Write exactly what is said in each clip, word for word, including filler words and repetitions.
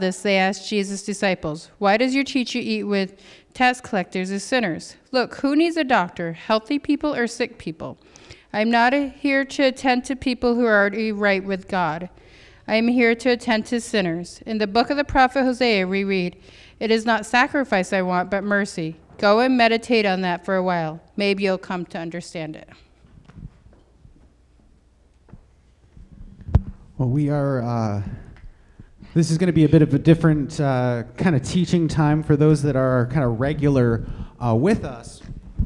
This they asked Jesus' disciples, "Why does your teacher eat with tax collectors and sinners? Look, who needs a doctor, healthy people or sick people? I am not here to attend to people who are already right with God. I am here to attend to sinners." In the book of the prophet Hosea, we read, "It is not sacrifice I want, but mercy." Go and meditate on that for a while. Maybe you'll come to understand it. Well, we are... Uh This is going to be a bit of a different uh, kind of teaching time for those that are kind of regular uh, with us.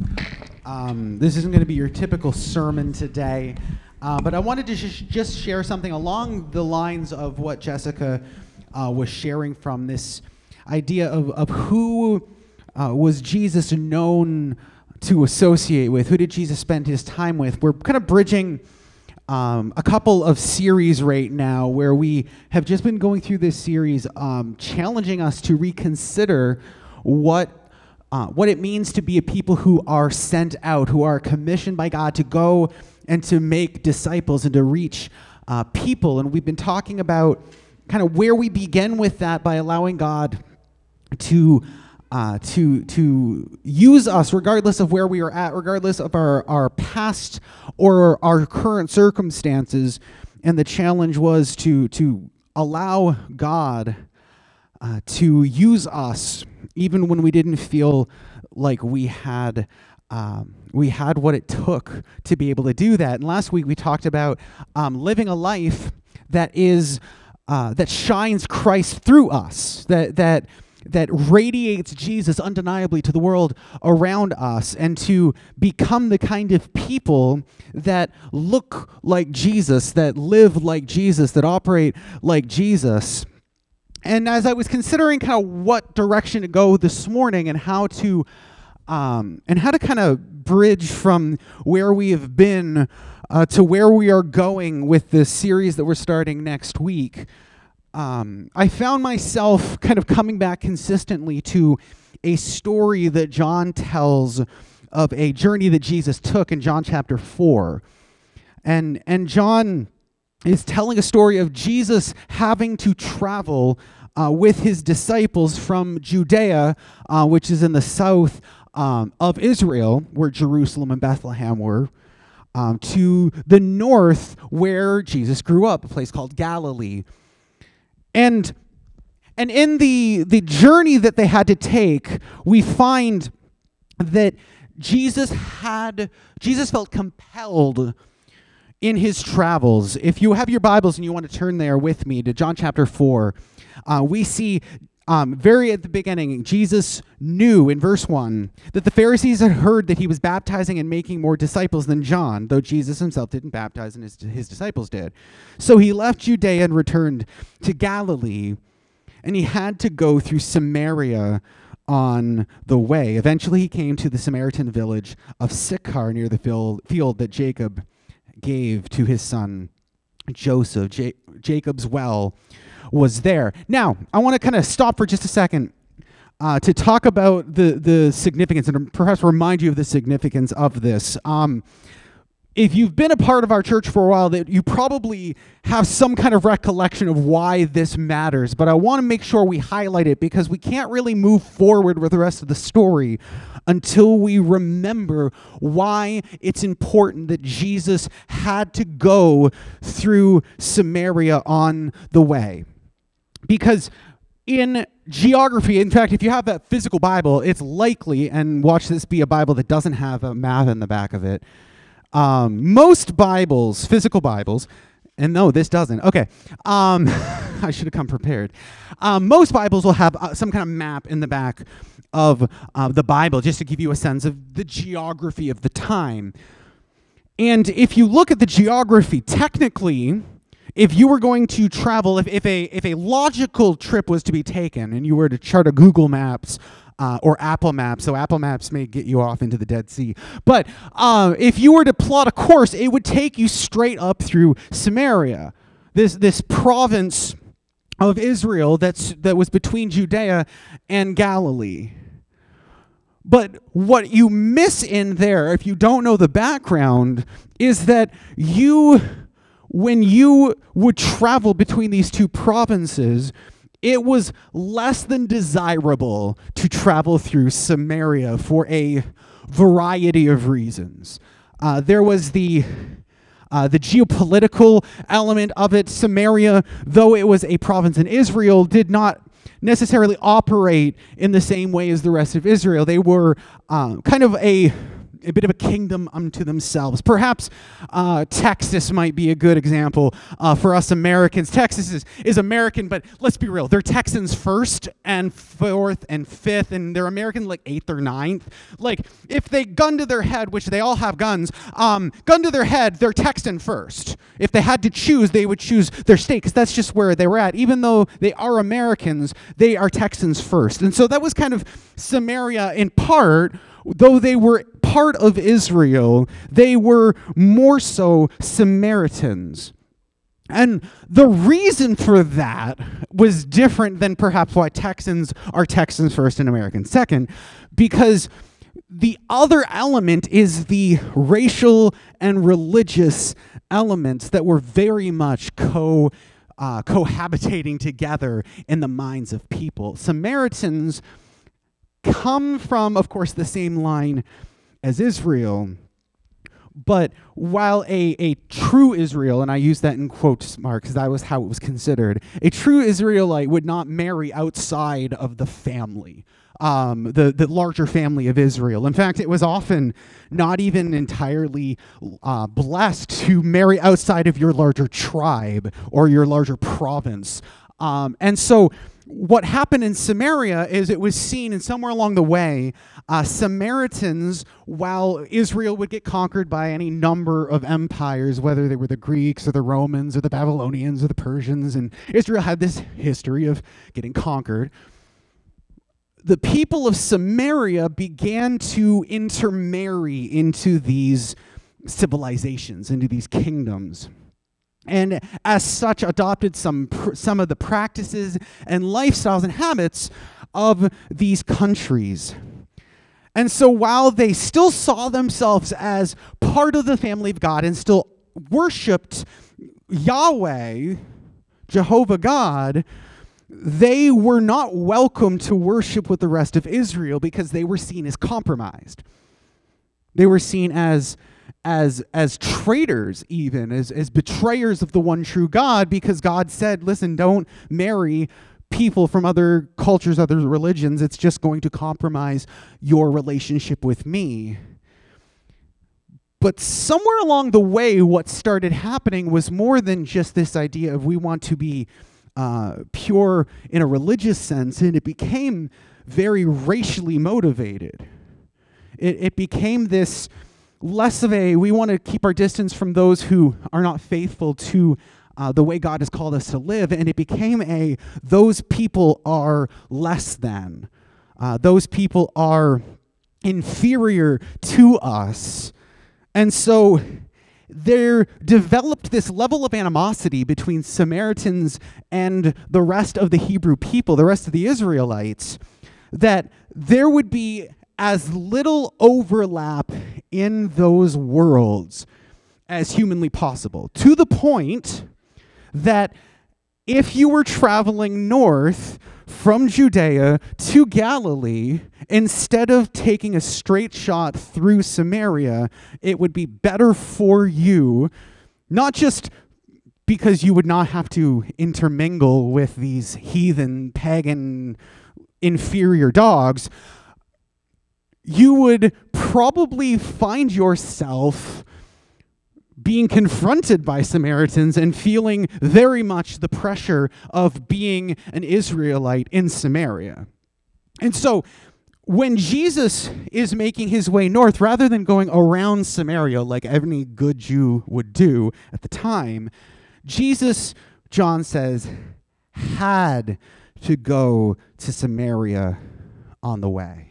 Um, this isn't going to be your typical sermon today, uh, but I wanted to sh- just share something along the lines of what Jessica uh, was sharing from this idea of, of who uh, was Jesus known to associate with, who did Jesus spend his time with. We're kind of bridging Um, a couple of series right now where we have just been going through this series, um, challenging us to reconsider what uh, what it means to be a people who are sent out, who are commissioned by God to go and to make disciples and to reach uh, people. And we've been talking about kind of where we begin with that by allowing God to Uh, to to use us regardless of where we are at, regardless of our, our past or our current circumstances. And the challenge was to to allow God uh, to use us even when we didn't feel like we had um, we had what it took to be able to do that. And last week we talked about um, living a life that is uh, that shines Christ through us, that that that radiates Jesus undeniably to the world around us, and to become the kind of people that look like Jesus, that live like Jesus, that operate like Jesus. And as I was considering kind of what direction to go this morning and how to um, and how to kind of bridge from where we have been uh, to where we are going with this series that we're starting next week, Um, I found myself kind of coming back consistently to a story that John tells of a journey that Jesus took in John chapter four. And, and John is telling a story of Jesus having to travel uh, with his disciples from Judea, uh, which is in the south um, of Israel, where Jerusalem and Bethlehem were, um, to the north where Jesus grew up, a place called Galilee. And and in the the journey that they had to take, we find that Jesus had Jesus felt compelled in his travels. If you have your Bibles and you want to turn there with me to John chapter four, uh, we see um, very at the beginning, Jesus knew in verse one that the Pharisees had heard that he was baptizing and making more disciples than John, though Jesus himself didn't baptize and his, his disciples did. So he left Judea and returned to Galilee, and he had to go through Samaria on the way. Eventually he came to the Samaritan village of Sychar near the field, field that Jacob gave to his son Joseph. Ja- Jacob's well was there. Now, I want to kind of stop for just a second uh, to talk about the, the significance and perhaps remind you of the significance of this. Um, if you've been a part of our church for a while, that you probably have some kind of recollection of why this matters, but I want to make sure we highlight it because we can't really move forward with the rest of the story until we remember why it's important that Jesus had to go through Samaria on the way. Because in geography, in fact, if you have that physical Bible, it's likely, and watch this be a Bible that doesn't have a map in the back of it. Um, most Bibles, physical Bibles, and no, this doesn't. Okay, um, I should have come prepared. Um, most Bibles will have uh, some kind of map in the back of uh, the Bible, just to give you a sense of the geography of the time. And if you look at the geography, technically, if you were going to travel, if, if a if a logical trip was to be taken, and you were to chart a Google Maps uh, or Apple Maps, so Apple Maps may get you off into the Dead Sea, but uh, if you were to plot a course, it would take you straight up through Samaria, this this province of Israel that's that was between Judea and Galilee. But what you miss in there, if you don't know the background, is that you, when you would travel between these two provinces, it was less than desirable to travel through Samaria for a variety of reasons. Uh, there was the uh, the geopolitical element of it. Samaria, though it was a province in Israel, did not necessarily operate in the same way as the rest of Israel. They were uh, kind of a a bit of a kingdom unto themselves. Perhaps uh, Texas might be a good example uh, for us Americans. Texas is, is American, but let's be real. They're Texans first and fourth and fifth, and they're American like eighth or ninth. Like, if they gun to their head, which they all have guns, um, gun to their head, they're Texan first. If they had to choose, they would choose their state, because that's just where they were at. Even though they are Americans, they are Texans first. And so that was kind of Samaria in part. Though they were part of Israel, they were more so Samaritans. And the reason for that was different than perhaps why Texans are Texans first and Americans second, because the other element is the racial and religious elements that were very much co uh, cohabitating together in the minds of people. Samaritans come from, of course, the same line as Israel, but while a, a true Israel, and I use that in quotes marks because that was how it was considered, a true Israelite would not marry outside of the family, um, the, the larger family of Israel. In fact, it was often not even entirely uh, blessed to marry outside of your larger tribe or your larger province. Um, and so what happened in Samaria is it was seen, and somewhere along the way, uh, Samaritans, while Israel would get conquered by any number of empires, whether they were the Greeks or the Romans or the Babylonians or the Persians, and Israel had this history of getting conquered, the people of Samaria began to intermarry into these civilizations, into these kingdoms. And as such, adopted some pr- some of the practices and lifestyles and habits of these countries. And so while they still saw themselves as part of the family of God and still worshipped Yahweh, Jehovah God, they were not welcome to worship with the rest of Israel because they were seen as compromised. They were seen as as as traitors, even as, as betrayers of the one true God, because God said, listen, don't marry people from other cultures, other religions. It's just going to compromise your relationship with me. But somewhere along the way, what started happening was more than just this idea of we want to be uh, pure in a religious sense, and it became very racially motivated. It, it became this less of a, we want to keep our distance from those who are not faithful to uh, the way God has called us to live, and it became a, those people are less than. Uh, those people are inferior to us. And so there developed this level of animosity between Samaritans and the rest of the Hebrew people, the rest of the Israelites, that there would be as little overlap in those worlds as humanly possible, to the point that if you were traveling north from Judea to Galilee, instead of taking a straight shot through Samaria, it would be better for you, not just because you would not have to intermingle with these heathen, pagan, inferior dogs. You would probably find yourself being confronted by Samaritans and feeling very much the pressure of being an Israelite in Samaria. And so when Jesus is making his way north, rather than going around Samaria like any good Jew would do at the time, Jesus, John says, had to go to Samaria on the way.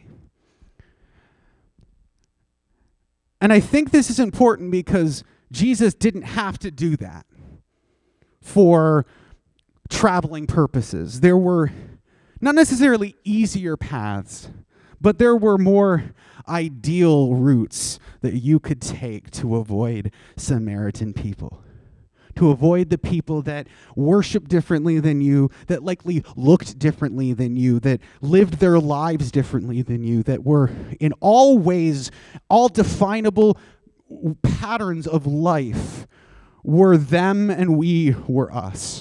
And I think this is important because Jesus didn't have to do that for traveling purposes. There were not necessarily easier paths, but there were more ideal routes that you could take to avoid Samaritan people, to avoid the people that worship differently than you, that likely looked differently than you, that lived their lives differently than you, that were in all ways, all definable patterns of life were them and we were us.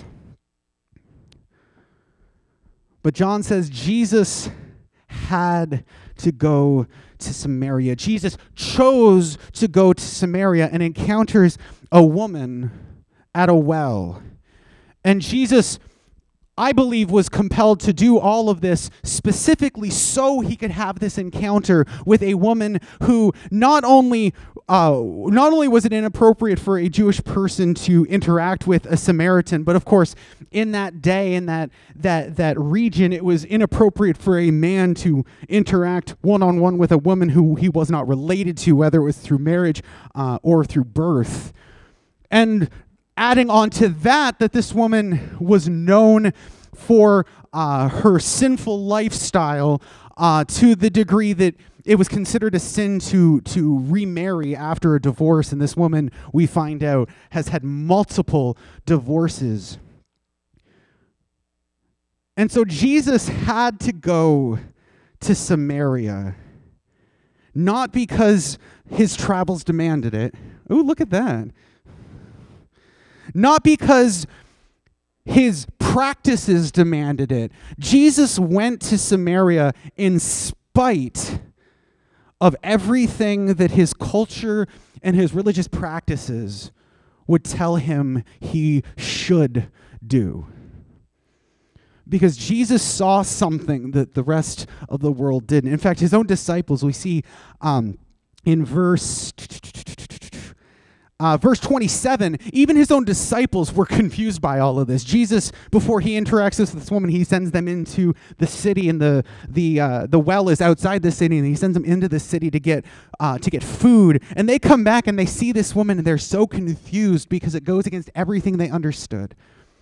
But John says Jesus had to go to Samaria. Jesus chose to go to Samaria and encounters a woman at a well. And Jesus, I believe, was compelled to do all of this specifically so he could have this encounter with a woman who not only uh, not only was it inappropriate for a Jewish person to interact with a Samaritan, but of course, in that day, in that that that region, it was inappropriate for a man to interact one-on-one with a woman who he was not related to, whether it was through marriage uh, or through birth. And adding on to that, that this woman was known for uh, her sinful lifestyle uh, to the degree that it was considered a sin to, to remarry after a divorce. And this woman, we find out, has had multiple divorces. And so Jesus had to go to Samaria, not because his travels demanded it. Ooh, look at that. Not because his practices demanded it. Jesus went to Samaria in spite of everything that his culture and his religious practices would tell him he should do. Because Jesus saw something that the rest of the world didn't. In fact, his own disciples, we see um, in verse... Uh, verse twenty-seven, even his own disciples were confused by all of this. Jesus, before he interacts with this woman, he sends them into the city, and the the uh, the well is outside the city, and he sends them into the city to get uh, to get food. And they come back and they see this woman, and they're so confused because it goes against everything they understood.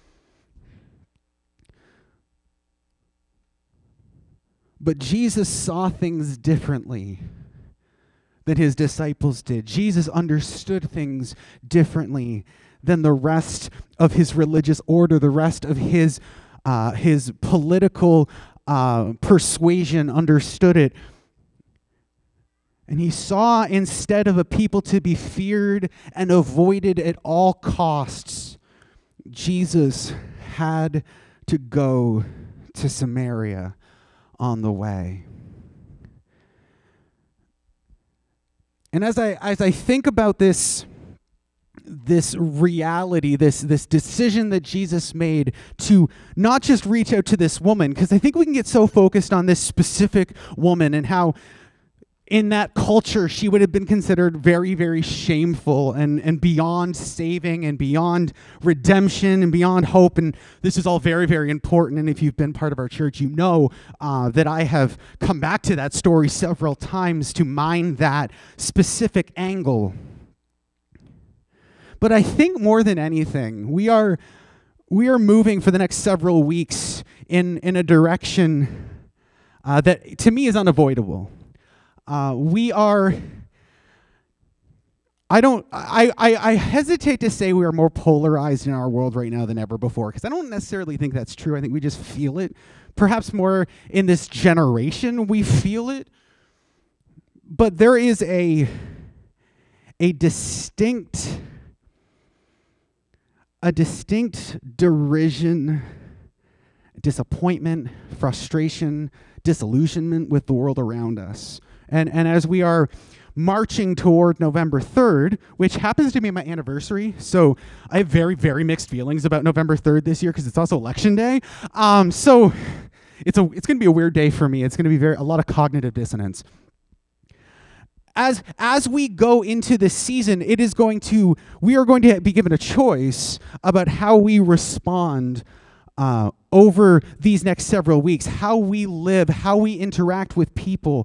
But Jesus saw things differently than his disciples did. Jesus understood things differently than the rest of his religious order, the rest of his uh, his political uh, persuasion understood it. And he saw, instead of a people to be feared and avoided at all costs, Jesus had to go to Samaria on the way. And as I as I think about this, this reality, this this decision that Jesus made to not just reach out to this woman, because I think we can get so focused on this specific woman and how in that culture she would have been considered very, very shameful and, and beyond saving and beyond redemption and beyond hope. And this is all very, very important. And if you've been part of our church, you know uh, that I have come back to that story several times to mine that specific angle. But I think more than anything, we are we are moving for the next several weeks in, in a direction uh, that to me is unavoidable. Uh, we are, I don't, I, I, I hesitate to say we are more polarized in our world right now than ever before, because I don't necessarily think that's true. I think we just feel it. Perhaps more in this generation, we feel it. But there is a, a distinct, a distinct derision, disappointment, frustration, disillusionment with the world around us. And and as we are marching toward November third, which happens to be my anniversary, so I have very, very mixed feelings about November third this year because it's also election day. Um, so it's a it's going to be a weird day for me. It's going to be very a lot of cognitive dissonance. As as we go into this season, it is going to we are going to be given a choice about how we respond uh, over these next several weeks, how we live, how we interact with people.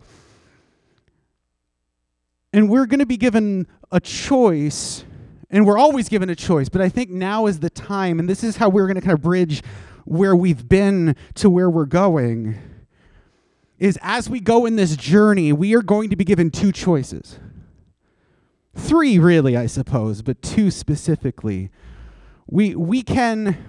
And we're going to be given a choice, and we're always given a choice, but I think now is the time, and this is how we're going to kind of bridge where we've been to where we're going, is as we go in this journey, we are going to be given two choices. Three, really, I suppose, but two specifically. We, we can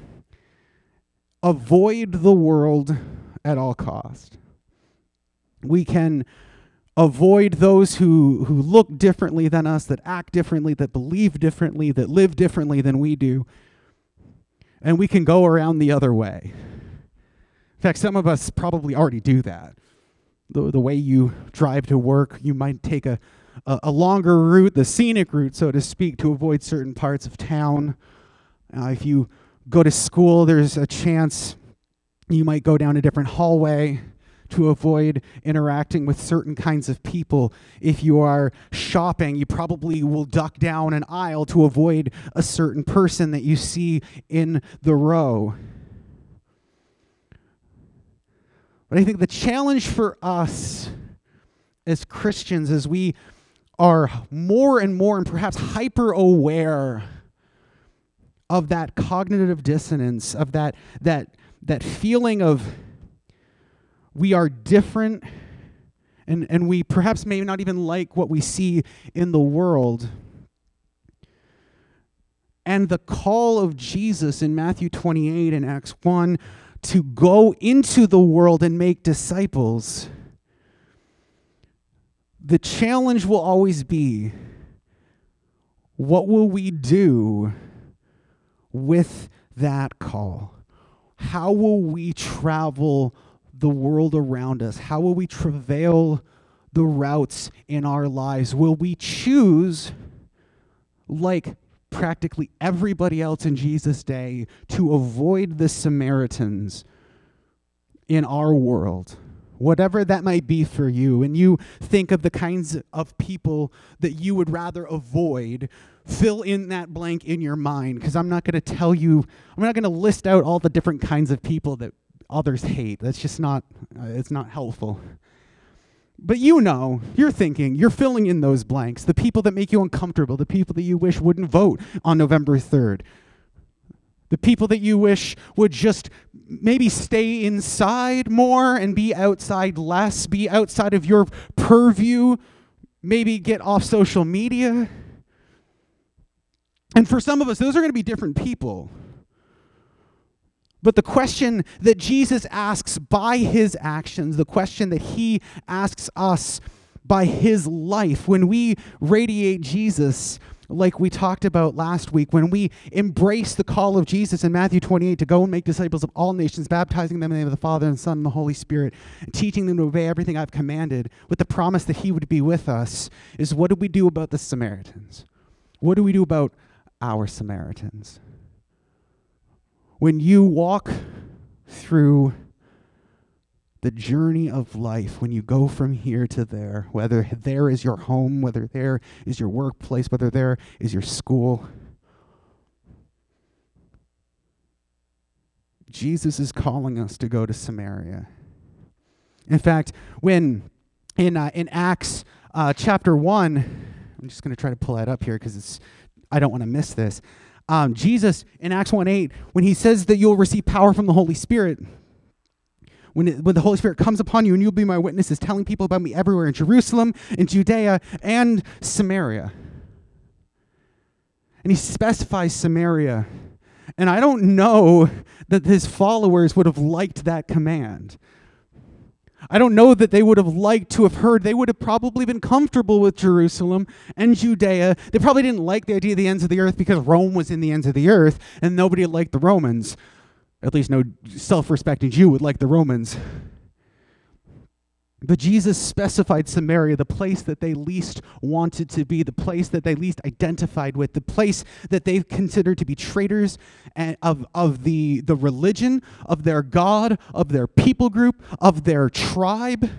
avoid the world at all cost. We can avoid those who, who look differently than us, that act differently, that believe differently, that live differently than we do. And we can go around the other way. In fact, some of us probably already do that. The, the way you drive to work, you might take a, a, a longer route, the scenic route, so to speak, to avoid certain parts of town. Uh, if you go to school, there's a chance you might go down a different hallway to avoid interacting with certain kinds of people. If you are shopping, you probably will duck down an aisle to avoid a certain person that you see in the row. But I think the challenge for us as Christians is we are more and more and perhaps hyper aware of that cognitive dissonance, of that that that feeling of we are different, and, and we perhaps may not even like what we see in the world. And the call of Jesus in Matthew twenty-eight and Acts one to go into the world and make disciples, the challenge will always be, what will we do with that call? How will we travel the world around us? How will we travail the routes in our lives? Will we choose, like practically everybody else in Jesus' day, to avoid the Samaritans in our world? Whatever that might be for you, and you think of the kinds of people that you would rather avoid, fill in that blank in your mind, because I'm not going to tell you, I'm not going to list out all the different kinds of people that others hate. That's just not, uh, it's not helpful. But you know, you're thinking, you're filling in those blanks. The people that make you uncomfortable, the people that you wish wouldn't vote on November third. The people that you wish would just maybe stay inside more and be outside less, be outside of your purview, maybe get off social media. And for some of us, those are going to be different people. But the question that Jesus asks by his actions, the question that he asks us by his life, when we radiate Jesus, like we talked about last week, when we embrace the call of Jesus in Matthew twenty-eight to go and make disciples of all nations, baptizing them in the name of the Father and Son and the Holy Spirit, and teaching them to obey everything I've commanded, with the promise that he would be with us, is what do we do about the Samaritans? What do we do about our Samaritans? When you walk through the journey of life, when you go from here to there, whether there is your home, whether there is your workplace, whether there is your school, Jesus is calling us to go to Samaria. In fact, when in uh, in Acts uh, chapter one, I'm just going to try to pull that up here because it's I don't want to miss this. Um, Jesus, in Acts one eight, when he says that you'll receive power from the Holy Spirit, when, it, when the Holy Spirit comes upon you and you'll be my witnesses, telling people about me everywhere in Jerusalem, in Judea, and Samaria. And he specifies Samaria. And I don't know that his followers would have liked that command. I don't know that they would have liked to have heard. They would have probably been comfortable with Jerusalem and Judea. They probably didn't like the idea of the ends of the earth because Rome was in the ends of the earth and nobody liked the Romans. At least no self-respecting Jew would like the Romans. But Jesus specified Samaria, the place that they least wanted to be, the place that they least identified with, the place that they considered to be traitors and of, of the, the religion, of their God, of their people group, of their tribe.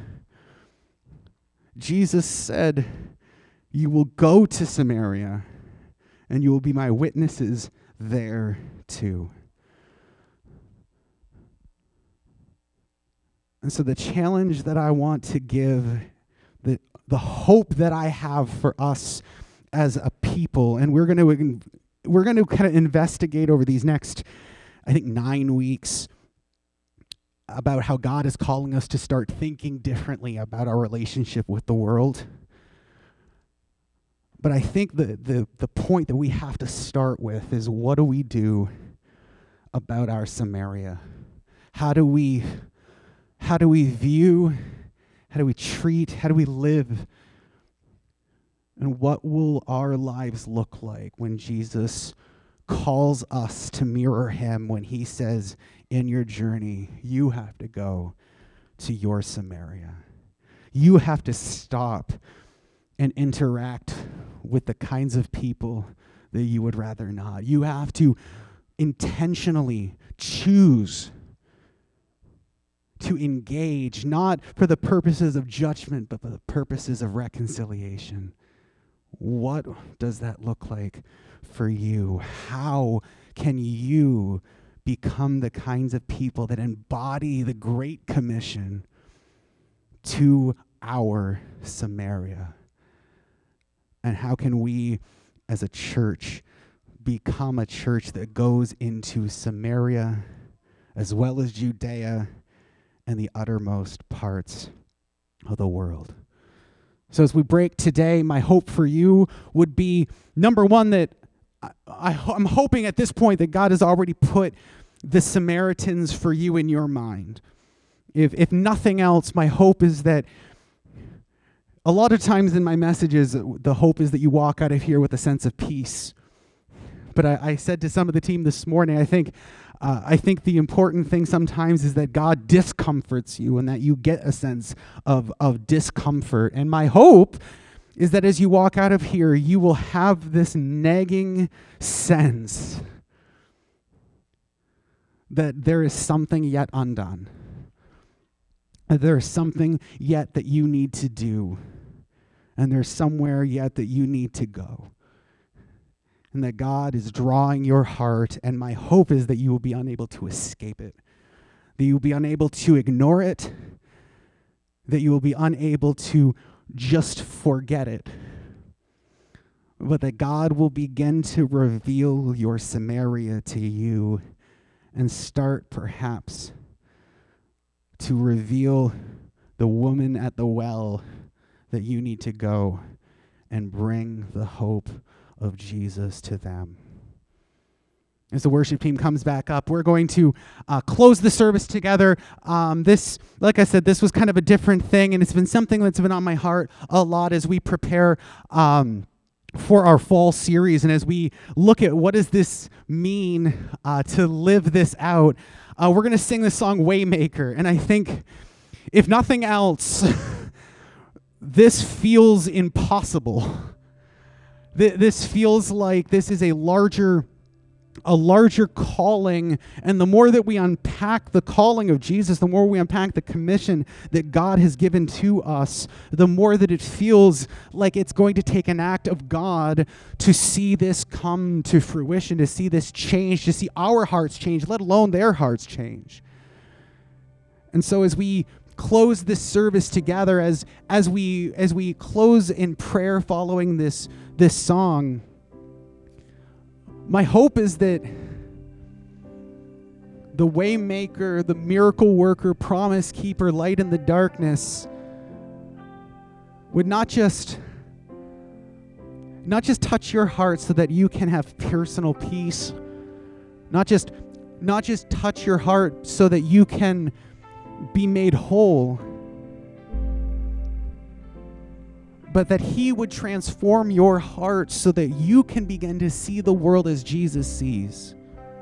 Jesus said, you will go to Samaria and you will be my witnesses there too. And so the challenge that I want to give, the, the hope that I have for us as a people, and we're going to we're going to kind of investigate over these next, I think, nine weeks about how God is calling us to start thinking differently about our relationship with the world. But I think the, the, the point that we have to start with is, what do we do about our Samaria? How do we, how do we view, how do we treat, how do we live? And what will our lives look like when Jesus calls us to mirror him, when he says, in your journey, you have to go to your Samaria. You have to stop and interact with the kinds of people that you would rather not. You have to intentionally choose to engage, not for the purposes of judgment, but for the purposes of reconciliation. What does that look like for you? How can you become the kinds of people that embody the Great Commission to our Samaria? And how can we, as a church, become a church that goes into Samaria as well as Judea and the uttermost parts of the world? So as we break today, my hope for you would be, number one, that I, I, I'm hoping at this point that God has already put the Samaritans for you in your mind. If if nothing else, my hope is that a lot of times in my messages, the hope is that you walk out of here with a sense of peace. But I, I said to some of the team this morning, I think uh, I think the important thing sometimes is that God discomforts you and that you get a sense of, of discomfort. And my hope is that as you walk out of here, you will have this nagging sense that there is something yet undone. That there is something yet that you need to do. And there's somewhere yet that you need to go. And that God is drawing your heart, and my hope is that you will be unable to escape it. That you will be unable to ignore it. That you will be unable to just forget it. But that God will begin to reveal your Samaria to you and start perhaps to reveal the woman at the well that you need to go and bring the hope of Jesus to them. As the worship team comes back up, we're going to uh, close the service together. Um, this, like I said, this was kind of a different thing, and it's been something that's been on my heart a lot as we prepare um, for our fall series, and as we look at what does this mean uh, to live this out. Uh, we're going to sing the song Waymaker, and I think, if nothing else, this feels impossible. Th- this feels like this is a larger, a larger calling, and the more that we unpack the calling of Jesus, the more we unpack the commission that God has given to us, the more that it feels like it's going to take an act of God to see this come to fruition, to see this change, to see our hearts change, let alone their hearts change. And so as we close this service together, as as we as we close in prayer following this this song, my hope is that the Waymaker, the miracle worker, promise keeper, light in the darkness would not just not just touch your heart so that you can have personal peace, not just not just touch your heart so that you can be made whole, but that he would transform your heart so that you can begin to see the world as Jesus sees.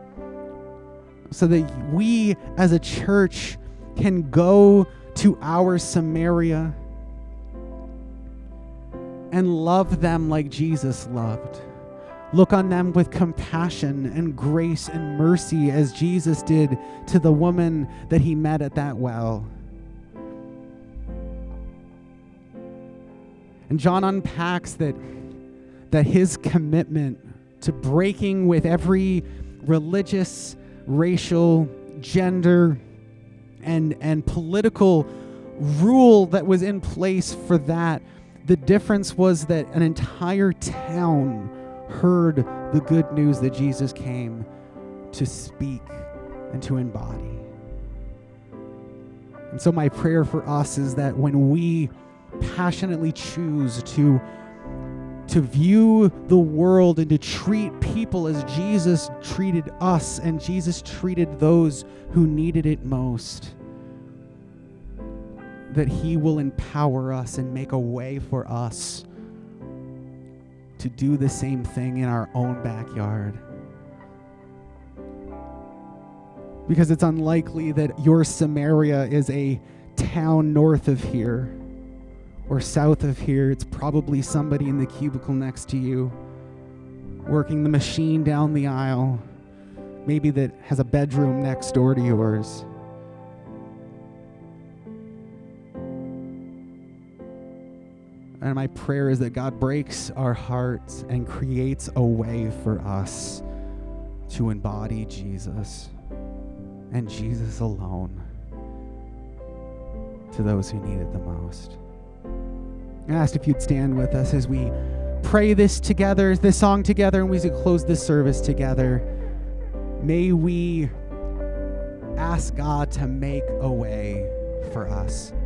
So that we as a church can go to our Samaria and love them like Jesus loved. Look on them with compassion and grace and mercy as Jesus did to the woman that he met at that well. And John unpacks that, that his commitment to breaking with every religious, racial, gender, and, and political rule that was in place for that, the difference was that an entire town heard the good news that Jesus came to speak and to embody. And so my prayer for us is that when we passionately choose to to view the world and to treat people as Jesus treated us and Jesus treated those who needed it most. That he will empower us and make a way for us to do the same thing in our own backyard. Because it's unlikely that your Samaria is a town north of here or south of here. It's probably somebody in the cubicle next to you, working the machine down the aisle, maybe that has a bedroom next door to yours. And my prayer is that God breaks our hearts and creates a way for us to embody Jesus and Jesus alone to those who need it the most. I asked if you'd stand with us as we pray this together, this song together, and we close this service together. May we ask God to make a way for us.